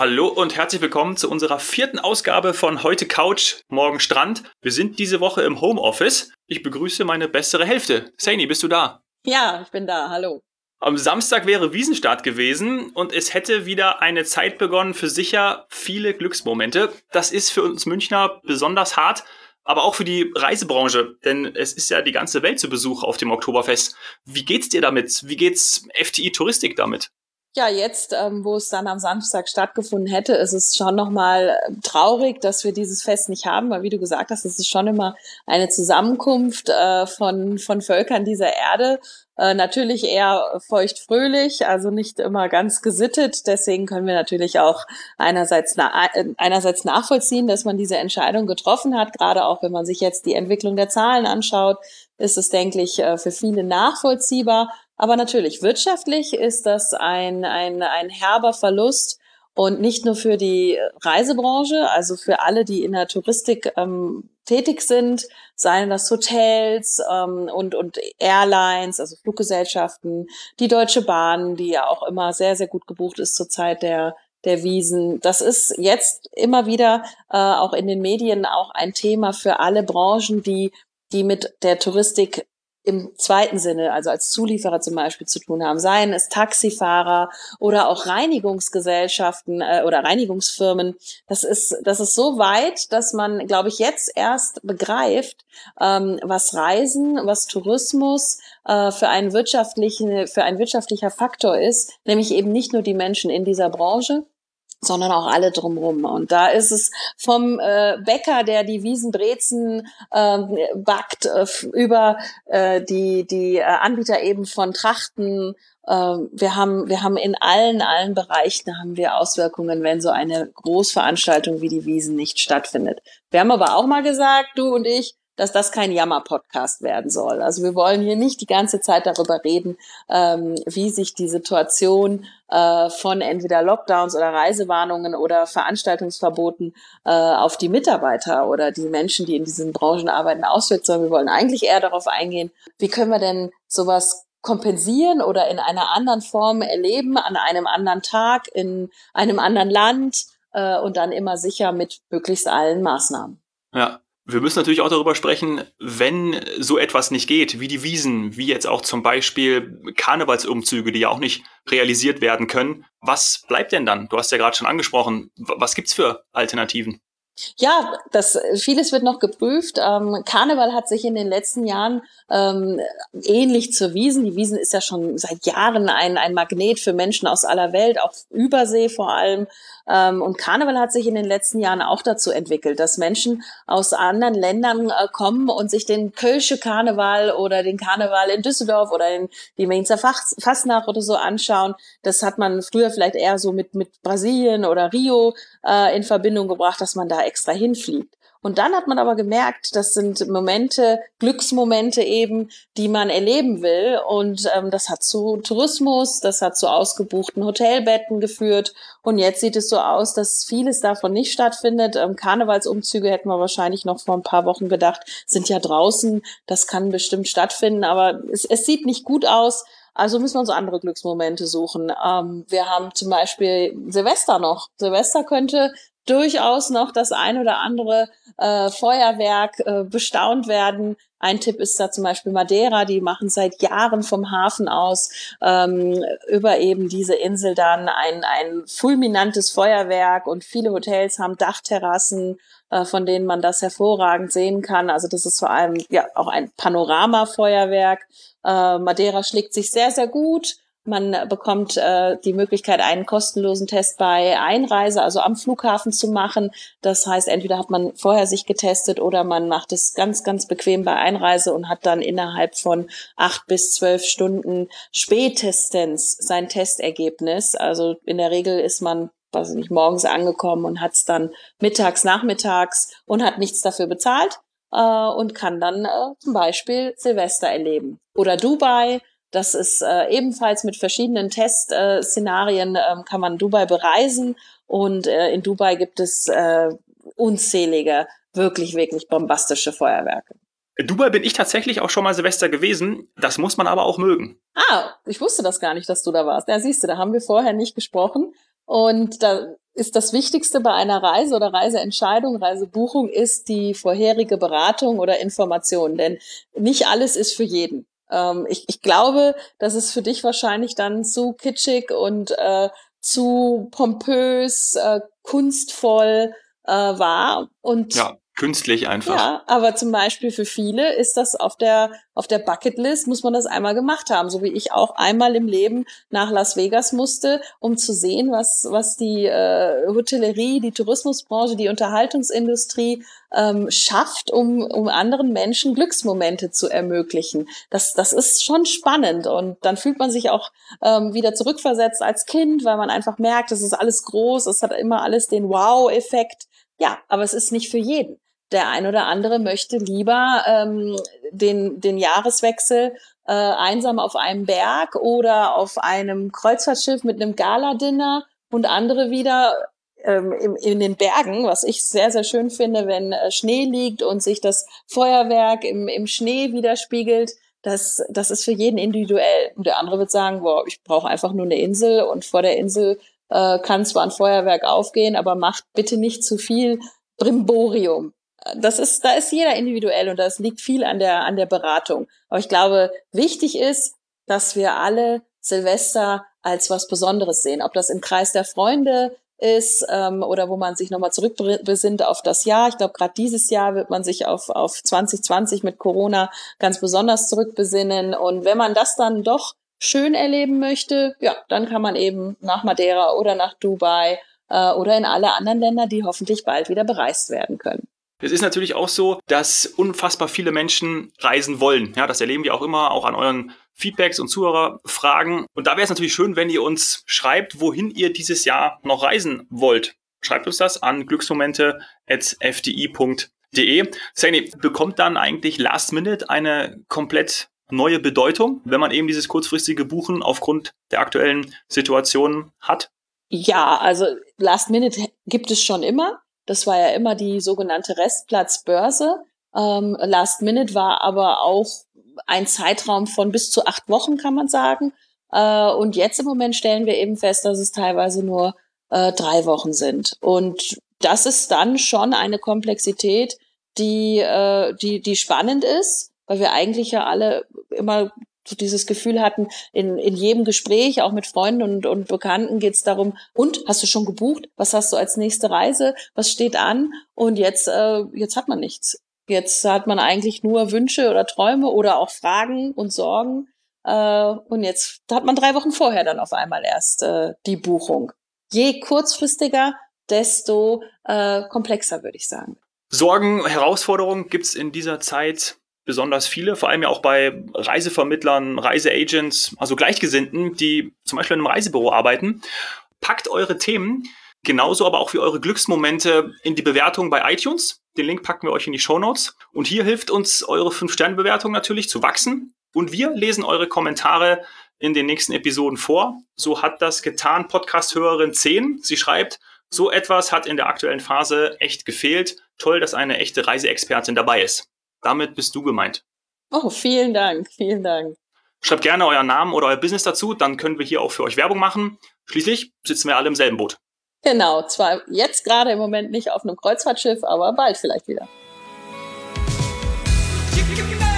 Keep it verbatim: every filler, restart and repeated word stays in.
Hallo und herzlich willkommen zu unserer vierten Ausgabe von Heute Couch, morgen Strand. Wir sind diese Woche im Homeoffice. Ich begrüße meine bessere Hälfte. Saini, bist du da? Ja, ich bin da. Hallo. Am Samstag wäre Wiesenstart gewesen und es hätte wieder eine Zeit begonnen für sicher viele Glücksmomente. Das ist für uns Münchner besonders hart, aber auch für die Reisebranche, denn es ist ja die ganze Welt zu Besuch auf dem Oktoberfest. Wie geht's dir damit? Wie geht's F T I Touristik damit? Ja, jetzt, ähm, wo es dann am Samstag stattgefunden hätte, ist es schon nochmal traurig, dass wir dieses Fest nicht haben, weil wie du gesagt hast, es ist schon immer eine Zusammenkunft äh, von von Völkern dieser Erde. Äh, natürlich eher feuchtfröhlich, also nicht immer ganz gesittet. Deswegen können wir natürlich auch einerseits na einerseits nachvollziehen, dass man diese Entscheidung getroffen hat. Gerade auch, wenn man sich jetzt die Entwicklung der Zahlen anschaut, ist es, denke ich, für viele nachvollziehbar. Aber natürlich, wirtschaftlich ist das ein, ein, ein herber Verlust und nicht nur für die Reisebranche, also für alle, die in der Touristik ähm, tätig sind, seien das Hotels ähm, und, und Airlines, also Fluggesellschaften, die Deutsche Bahn, die ja auch immer sehr, sehr gut gebucht ist zur Zeit der der Wiesen. Das ist jetzt immer wieder äh, auch in den Medien auch ein Thema für alle Branchen, die die mit der Touristik im zweiten Sinne, also als Zulieferer zum Beispiel zu tun haben, seien es Taxifahrer oder auch Reinigungsgesellschaften äh, oder Reinigungsfirmen. Das ist, das ist so weit, dass man, glaube ich, jetzt erst begreift, ähm, was Reisen, was Tourismus äh, für einen wirtschaftlichen, für ein wirtschaftlicher Faktor ist, nämlich eben nicht nur die Menschen in dieser Branche, sondern auch alle drumherum. Und da ist es vom äh, Bäcker, der die Wiesenbrezen äh, backt, äh, über äh, die die äh, Anbieter eben von Trachten. Äh, wir haben wir haben in allen allen Bereichen haben wir Auswirkungen, wenn so eine Großveranstaltung wie die Wiesen nicht stattfindet. Wir haben aber auch mal gesagt, du und ich, dass das kein Jammer-Podcast werden soll. Also wir wollen hier nicht die ganze Zeit darüber reden, ähm, wie sich die Situation äh, von entweder Lockdowns oder Reisewarnungen oder Veranstaltungsverboten äh, auf die Mitarbeiter oder die Menschen, die in diesen Branchen arbeiten, auswirkt, sondern wir wollen eigentlich eher darauf eingehen, wie können wir denn sowas kompensieren oder in einer anderen Form erleben, an einem anderen Tag, in einem anderen Land äh, und dann immer sicher mit möglichst allen Maßnahmen. Ja. Wir müssen natürlich auch darüber sprechen, wenn so etwas nicht geht, wie die Wiesen, wie jetzt auch zum Beispiel Karnevalsumzüge, die ja auch nicht realisiert werden können. Was bleibt denn dann? Du hast ja gerade schon angesprochen. Was gibt's für Alternativen? Ja, das vieles wird noch geprüft. Ähm, Karneval hat sich in den letzten Jahren ähm, ähnlich zur Wiesn. Die Wiesn ist ja schon seit Jahren ein ein Magnet für Menschen aus aller Welt, auch Übersee vor allem. Ähm, und Karneval hat sich in den letzten Jahren auch dazu entwickelt, dass Menschen aus anderen Ländern äh, kommen und sich den Kölsche Karneval oder den Karneval in Düsseldorf oder den, die Mainzer Fastnacht oder so anschauen. Das hat man früher vielleicht eher so mit mit Brasilien oder Rio äh, in Verbindung gebracht, dass man da extra hinfliegt. Und dann hat man aber gemerkt, das sind Momente, Glücksmomente eben, die man erleben will. Und ähm, das hat zu Tourismus, das hat zu ausgebuchten Hotelbetten geführt. Und jetzt sieht es so aus, dass vieles davon nicht stattfindet. Ähm, Karnevalsumzüge hätten wir wahrscheinlich noch vor ein paar Wochen gedacht, sind ja draußen. Das kann bestimmt stattfinden, aber es, es sieht nicht gut aus. Also müssen wir uns andere Glücksmomente suchen. Ähm, wir haben zum Beispiel Silvester noch. Silvester könnte durchaus noch das ein oder andere äh, Feuerwerk äh, bestaunt werden. Ein Tipp ist da zum Beispiel Madeira, die machen seit Jahren vom Hafen aus ähm, über eben diese Insel dann ein, ein fulminantes Feuerwerk und viele Hotels haben Dachterrassen, äh, von denen man das hervorragend sehen kann. Also das ist vor allem ja auch ein Panoramafeuerwerk. Äh, Madeira schlägt sich sehr, sehr gut. Man bekommt äh, die Möglichkeit, einen kostenlosen Test bei Einreise, also am Flughafen zu machen. Das heißt, entweder hat man vorher sich getestet oder man macht es ganz, ganz bequem bei Einreise und hat dann innerhalb von acht bis zwölf Stunden spätestens sein Testergebnis. Also in der Regel ist man, weiß ich nicht, morgens angekommen und hat es dann mittags, nachmittags und hat nichts dafür bezahlt äh, und kann dann äh, zum Beispiel Silvester erleben. Oder Dubai. Das ist äh, ebenfalls mit verschiedenen Testszenarien äh, ähm, kann man Dubai bereisen und äh, in Dubai gibt es äh, unzählige, wirklich, wirklich bombastische Feuerwerke. In Dubai bin ich tatsächlich auch schon mal Silvester gewesen. Das muss man aber auch mögen. Ah, ich wusste das gar nicht, dass du da warst. Ja, siehst du, da haben wir vorher nicht gesprochen. Und da ist das Wichtigste bei einer Reise oder Reiseentscheidung, Reisebuchung ist die vorherige Beratung oder Information, denn nicht alles ist für jeden. Ähm, ich, ich glaube, dass es für dich wahrscheinlich dann zu kitschig und äh, zu pompös, äh, kunstvoll äh, war und ja, künstlich einfach. Ja, aber zum Beispiel für viele ist das auf der auf der Bucketlist, muss man das einmal gemacht haben, so wie ich auch einmal im Leben nach Las Vegas musste, um zu sehen, was was die äh, Hotellerie, die Tourismusbranche, die Unterhaltungsindustrie ähm, schafft, um um anderen Menschen Glücksmomente zu ermöglichen. Das das ist schon spannend und dann fühlt man sich auch ähm, wieder zurückversetzt als Kind, weil man einfach merkt, es ist alles groß, es hat immer alles den Wow-Effekt. Ja, aber es ist nicht für jeden. Der ein oder andere möchte lieber ähm, den den Jahreswechsel äh, einsam auf einem Berg oder auf einem Kreuzfahrtschiff mit einem Gala-Dinner und andere wieder ähm, in, in den Bergen, was ich sehr, sehr schön finde, wenn äh, Schnee liegt und sich das Feuerwerk im, im Schnee widerspiegelt. Das, das ist für jeden individuell. Und der andere wird sagen, boah, ich brauche einfach nur eine Insel und vor der Insel äh, kann zwar ein Feuerwerk aufgehen, aber macht bitte nicht zu viel Brimborium. Das ist, da ist jeder individuell und das liegt viel an der, an der Beratung. Aber ich glaube, wichtig ist, dass wir alle Silvester als was Besonderes sehen. Ob das im Kreis der Freunde ist ähm, oder wo man sich nochmal zurückbesinnt auf das Jahr. Ich glaube, gerade dieses Jahr wird man sich auf, auf zwanzig zwanzig mit Corona ganz besonders zurückbesinnen. Und wenn man das dann doch schön erleben möchte, ja, dann kann man eben nach Madeira oder nach Dubai äh, oder in alle anderen Länder, die hoffentlich bald wieder bereist werden können. Es ist natürlich auch so, dass unfassbar viele Menschen reisen wollen. Ja, das erleben wir auch immer, auch an euren Feedbacks und Zuhörerfragen. Und da wäre es natürlich schön, wenn ihr uns schreibt, wohin ihr dieses Jahr noch reisen wollt. Schreibt uns das an glücksmomente at f d i punkt d e. Saini, bekommt dann eigentlich Last Minute eine komplett neue Bedeutung, wenn man eben dieses kurzfristige Buchen aufgrund der aktuellen Situation hat? Ja, also Last Minute gibt es schon immer. Das war ja immer die sogenannte Restplatzbörse. Ähm, Last Minute war aber auch ein Zeitraum von bis zu acht Wochen, kann man sagen. Äh, und jetzt im Moment stellen wir eben fest, dass es teilweise nur äh, drei Wochen sind. Und das ist dann schon eine Komplexität, die, äh, die, die spannend ist, weil wir eigentlich ja alle immer so dieses Gefühl hatten, in, in jedem Gespräch, auch mit Freunden und, und Bekannten geht es darum, und, hast du schon gebucht? Was hast du als nächste Reise? Was steht an? Und jetzt, äh, jetzt hat man nichts. Jetzt hat man eigentlich nur Wünsche oder Träume oder auch Fragen und Sorgen. Äh, und jetzt hat man drei Wochen vorher dann auf einmal erst äh, die Buchung. Je kurzfristiger, desto äh, komplexer, würde ich sagen. Sorgen, Herausforderungen gibt's in dieser Zeit besonders viele, vor allem ja auch bei Reisevermittlern, Reiseagents, also Gleichgesinnten, die zum Beispiel in einem Reisebüro arbeiten. Packt eure Themen, genauso aber auch wie eure Glücksmomente in die Bewertung bei iTunes. Den Link packen wir euch in die Shownotes. Und hier hilft uns eure fünf Sterne Bewertung natürlich zu wachsen. Und wir lesen eure Kommentare in den nächsten Episoden vor. So hat das getan Podcast-Hörerin zehn. Sie schreibt, so etwas hat in der aktuellen Phase echt gefehlt. Toll, dass eine echte Reiseexpertin dabei ist. Damit bist du gemeint. Oh, vielen Dank, vielen Dank. Schreibt gerne euren Namen oder euer Business dazu, dann können wir hier auch für euch Werbung machen. Schließlich sitzen wir alle im selben Boot. Genau, zwar jetzt gerade im Moment nicht auf einem Kreuzfahrtschiff, aber bald vielleicht wieder.